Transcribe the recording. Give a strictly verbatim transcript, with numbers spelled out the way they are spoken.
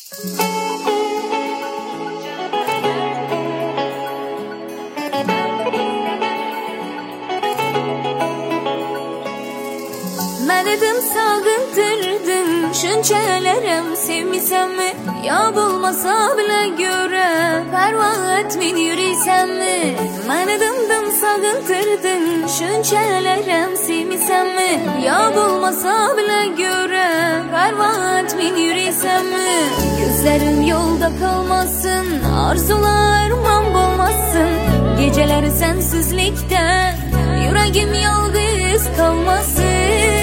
Ben dedim sağıntırdım şunçelerem sevmisem mi? Ya bulmasa bile göre perva etmin yürüysem mi? Ben dedim sağıntırdım şunçelerem sevmisem mi? Ya bulmasa bile göre perva etmin yürüysem mi? Gözlerim yolda kalmasın, arzularım olmasın. Geceler sensizlikte yüreğim yalnız kalmasın.